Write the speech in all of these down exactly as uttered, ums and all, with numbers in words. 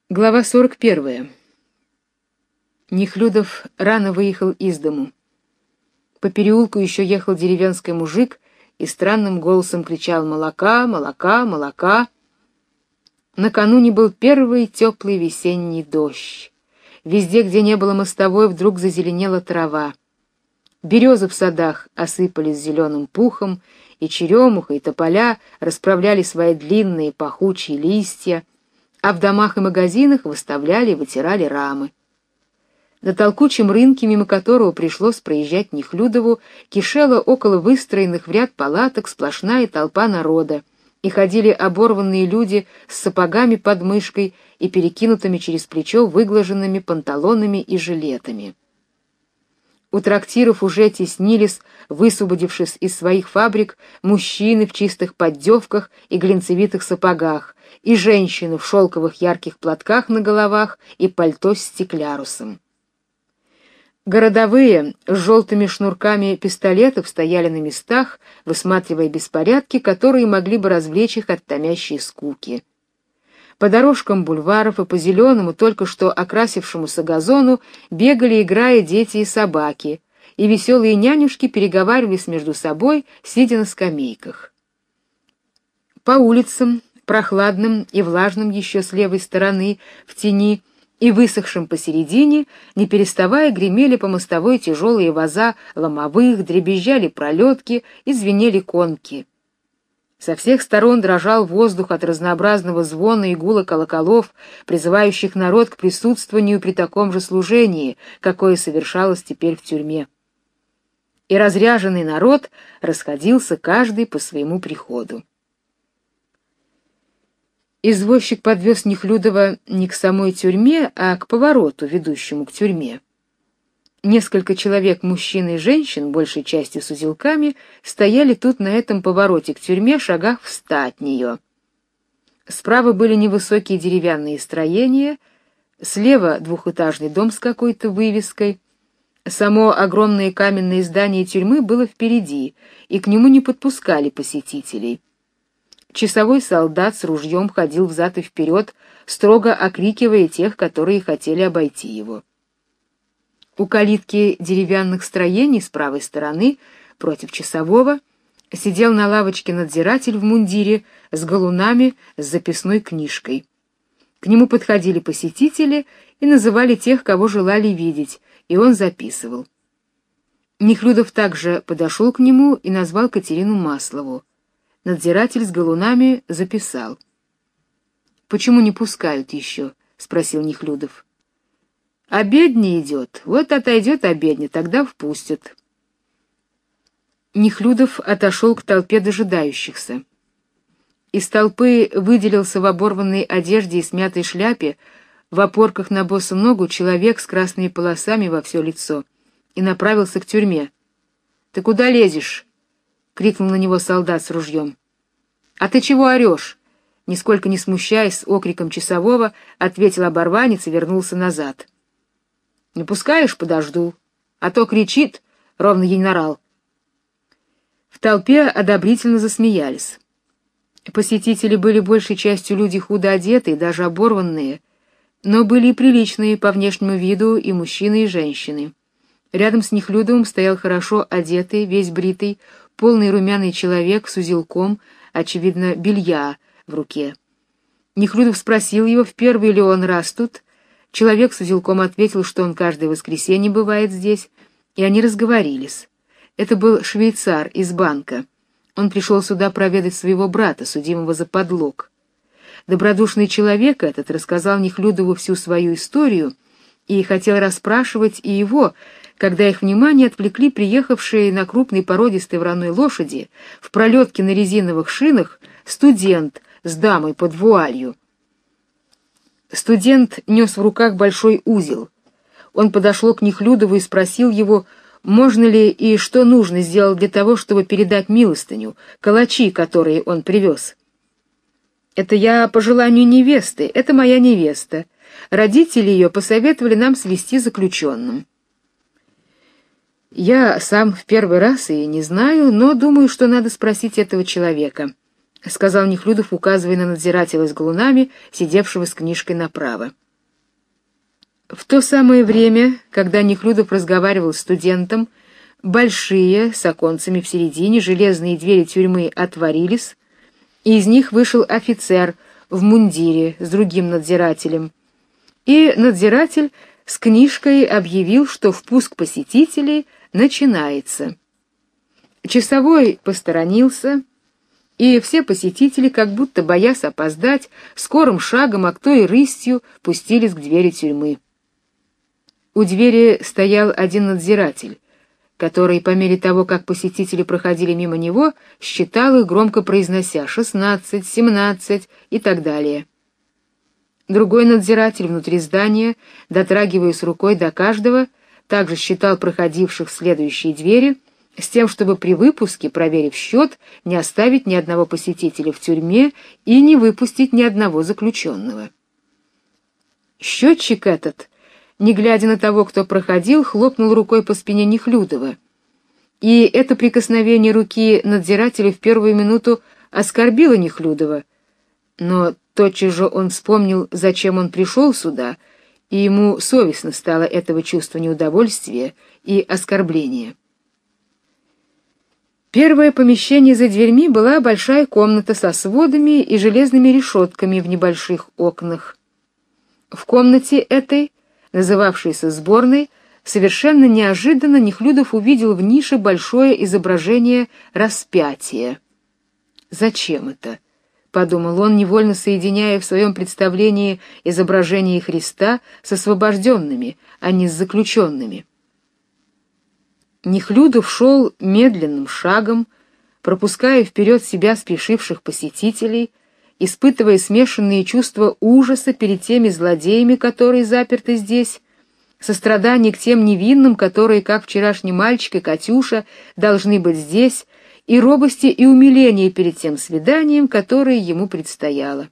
Глава сорок первая. Нехлюдов рано выехал из дому. По переулку еще ехал деревенский мужик и странным голосом кричал: «Молока, молока, молока!». Накануне был первый теплый весенний дождь. Везде, где не было мостовой, вдруг зазеленела трава. Березы в садах осыпались зеленым пухом, и черемуха, и тополя расправляли свои длинные пахучие листья, а в домах и магазинах выставляли и вытирали рамы. На толкучем рынке, мимо которого пришлось проезжать Нехлюдову, кишела около выстроенных в ряд палаток сплошная толпа народа, и ходили оборванные люди с сапогами под мышкой и перекинутыми через плечо выглаженными панталонами и жилетами. У трактиров уже теснились, высвободившись из своих фабрик, мужчины в чистых поддевках и глинцевитых сапогах, и женщины в шелковых ярких платках на головах и пальто с стеклярусом. Городовые с желтыми шнурками пистолетов стояли на местах, высматривая беспорядки, которые могли бы развлечь их от томящей скуки. По дорожкам бульваров и по зеленому, только что окрасившемуся газону бегали, играя, дети и собаки, и веселые нянюшки переговаривались между собой, сидя на скамейках. По улицам, прохладным и влажным еще с левой стороны, в тени, и высохшим посередине, не переставая гремели по мостовой тяжелые воза ломовых, дребезжали пролетки и звенели конки. Со всех сторон дрожал воздух от разнообразного звона и гула колоколов, призывающих народ к присутствованию при таком же служении, какое совершалось теперь в тюрьме. И разряженный народ расходился каждый по своему приходу. Извозчик подвез Нехлюдова не к самой тюрьме, а к повороту, ведущему к тюрьме. Несколько человек, мужчин и женщин, большей частью с узелками, стояли тут на этом повороте к тюрьме, шагах в ста от нее. Справа были невысокие деревянные строения, слева двухэтажный дом с какой-то вывеской. Само огромное каменное здание тюрьмы было впереди, и к нему не подпускали посетителей. Часовой солдат с ружьем ходил взад и вперед, строго окрикивая тех, которые хотели обойти его. У калитки деревянных строений с правой стороны, против часового, сидел на лавочке надзиратель в мундире с галунами, с записной книжкой. К нему подходили посетители и называли тех, кого желали видеть, и он записывал. Нехлюдов также подошел к нему и назвал Катерину Маслову. Надзиратель с галунами записал. «Почему не пускают еще?» — спросил Нехлюдов. «Обедня идет, вот отойдет обедня, тогда впустят». Нехлюдов отошел к толпе дожидающихся. Из толпы выделился в оборванной одежде и смятой шляпе, в опорках на босу ногу человек с красными полосами во все лицо и направился к тюрьме. «Ты куда лезешь?» — крикнул на него солдат с ружьем. «А ты чего орешь?» — нисколько не смущаясь окриком часового, ответил оборванец и вернулся назад. «Не пускаешь — подожду, а то кричит, ровно генерал». В толпе одобрительно засмеялись. Посетители были большей частью люди худо одетые, даже оборванные, но были и приличные по внешнему виду и мужчины, и женщины. Рядом с Нехлюдовым стоял хорошо одетый, весь бритый, полный румяный человек с узелком, очевидно, белья в руке. Нехлюдов спросил его, в первый ли он раз тут. Человек с узелком ответил, что он каждое воскресенье бывает здесь, и они разговорились. Это был швейцар из банка. Он пришел сюда проведать своего брата, судимого за подлог. Добродушный человек этот рассказал Нехлюдову всю свою историю и хотел расспрашивать и его, когда их внимание отвлекли приехавшие на крупной породистой вороной лошади в пролетке на резиновых шинах студент с дамой под вуалью. Студент нес в руках большой узел. Он подошел к Нехлюдову и спросил его, можно ли и что нужно сделать для того, чтобы передать милостыню, калачи, которые он привез. «Это я по желанию невесты, это моя невеста. Родители ее посоветовали нам свести заключенным». «Я сам в первый раз и не знаю, но думаю, что надо спросить этого человека. — сказал Нехлюдов, указывая на надзирателя с галунами, сидевшего с книжкой направо. В то самое время, когда Нехлюдов разговаривал с студентом, большие, с оконцами в середине, железные двери тюрьмы отворились, и из них вышел офицер в мундире с другим надзирателем, и надзиратель с книжкой объявил, что впуск посетителей начинается. Часовой посторонился, и все посетители, как будто боясь опоздать, скорым шагом, а кто и рысью, пустились к двери тюрьмы. У двери стоял один надзиратель, который, по мере того, как посетители проходили мимо него, считал их, громко произнося «шестнадцать», «семнадцать» и так далее. Другой надзиратель внутри здания, дотрагиваясь рукой до каждого, также считал проходивших в следующие двери, с тем, чтобы при выпуске, проверив счет, не оставить ни одного посетителя в тюрьме и не выпустить ни одного заключенного. Счетчик этот, не глядя на того, кто проходил, хлопнул рукой по спине Нехлюдова, и это прикосновение руки надзирателя в первую минуту оскорбило Нехлюдова, но тотчас же он вспомнил, зачем он пришел сюда, и ему совестно стало этого чувства неудовольствия и оскорбления. Первое помещение за дверьми была большая комната со сводами и железными решетками в небольших окнах. В комнате этой, называвшейся сборной, совершенно неожиданно Нехлюдов увидел в нише большое изображение распятия. «Зачем это?» — подумал он, невольно соединяя в своем представлении изображение Христа с освобожденными, а не с заключенными. Нехлюдов шел медленным шагом, пропуская вперед себя спешивших посетителей, испытывая смешанные чувства ужаса перед теми злодеями, которые заперты здесь, сострадание к тем невинным, которые, как вчерашний мальчик и Катюша, должны быть здесь, и робости и умиления перед тем свиданием, которое ему предстояло.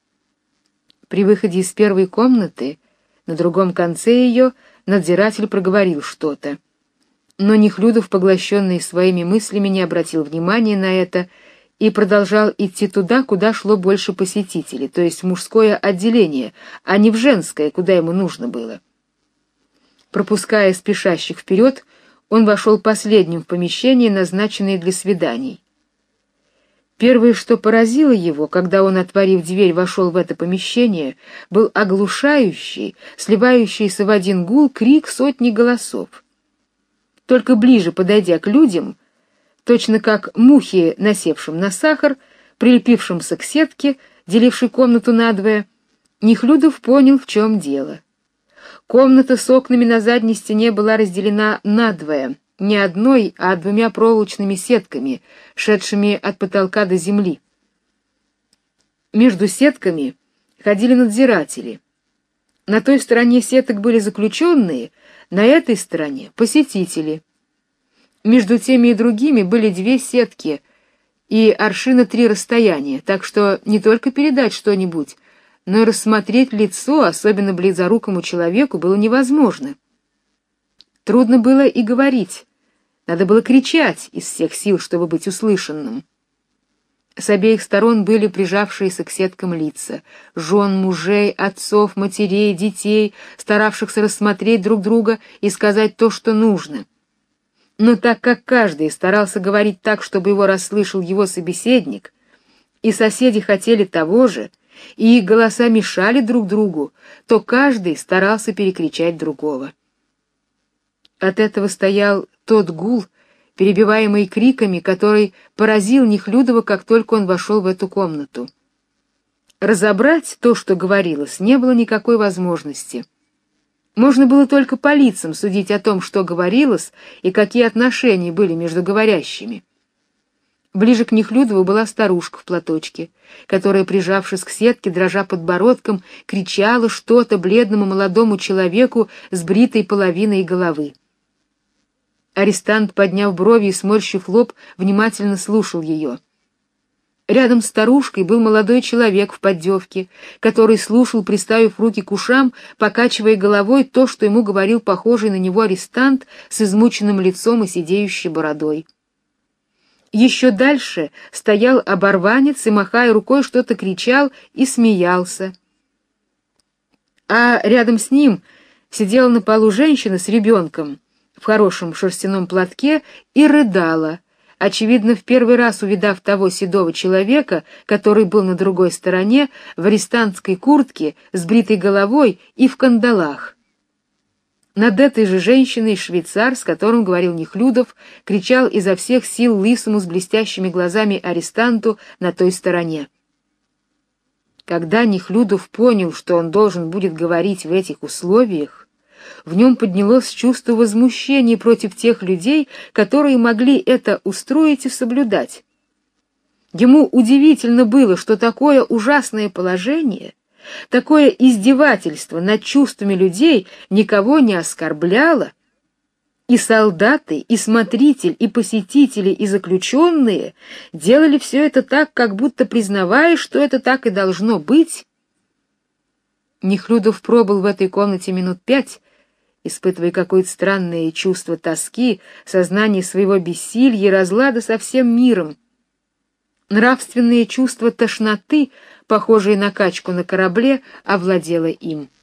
При выходе из первой комнаты, на другом конце ее, надзиратель проговорил что-то. Но Нехлюдов, поглощенный своими мыслями, не обратил внимания на это и продолжал идти туда, куда шло больше посетителей, то есть в мужское отделение, а не в женское, куда ему нужно было. Пропуская спешащих вперед, он вошел последним в помещение, назначенное для свиданий. Первое, что поразило его, когда он, отворив дверь, вошел в это помещение, был оглушающий, сливающийся в один гул крик сотни голосов. Только ближе подойдя к людям, точно как мухи, насевшим на сахар, прилепившимся к сетке, делившей комнату надвое, Нехлюдов понял, в чем дело. Комната с окнами на задней стене была разделена надвое, не одной, а двумя проволочными сетками, шедшими от потолка до земли. Между сетками ходили надзиратели. На той стороне сеток были заключенные, на этой стороне — посетители. Между теми и другими были две сетки и аршина три расстояния, так что не только передать что-нибудь, но и рассмотреть лицо, особенно близорукому человеку, было невозможно. Трудно было и говорить, надо было кричать из всех сил, чтобы быть услышанным. С обеих сторон были прижавшиеся к сеткам лица, жен, мужей, отцов, матерей, детей, старавшихся рассмотреть друг друга и сказать то, что нужно. Но так как каждый старался говорить так, чтобы его расслышал его собеседник, и соседи хотели того же, и их голоса мешали друг другу, то каждый старался перекричать другого. От этого стоял тот гул, перебиваемый криками, который поразил Нехлюдова, как только он вошел в эту комнату. Разобрать то, что говорилось, не было никакой возможности. Можно было только по лицам судить о том, что говорилось и какие отношения были между говорящими. Ближе к Нехлюдову была старушка в платочке, которая, прижавшись к сетке, дрожа подбородком, кричала что-то бледному молодому человеку с бритой половиной головы. Арестант, подняв брови и сморщив лоб, внимательно слушал ее. Рядом с старушкой был молодой человек в поддевке, который слушал, приставив руки к ушам, покачивая головой то, что ему говорил похожий на него арестант с измученным лицом и сидеющей бородой. Еще дальше стоял оборванец и, махая рукой, что-то кричал и смеялся. А рядом с ним сидела на полу женщина с ребенком в хорошем шерстяном платке и рыдала, очевидно, в первый раз увидав того седого человека, который был на другой стороне, в арестантской куртке, с бритой головой и в кандалах. Над этой же женщиной швейцар, с которым говорил Нехлюдов, кричал изо всех сил лысому с блестящими глазами арестанту на той стороне. Когда Нехлюдов понял, что он должен будет говорить в этих условиях, в нем поднялось чувство возмущения против тех людей, которые могли это устроить и соблюдать. Ему удивительно было, что такое ужасное положение, такое издевательство над чувствами людей никого не оскорбляло, и солдаты, и смотритель, и посетители, и заключенные делали все это так, как будто признавая, что это так и должно быть. Нехлюдов пробыл в этой комнате минут пять, испытывая какое-то странное чувство тоски, сознание своего бессилья и разлада со всем миром. Нравственное чувство тошноты, похожее на качку на корабле, овладело им.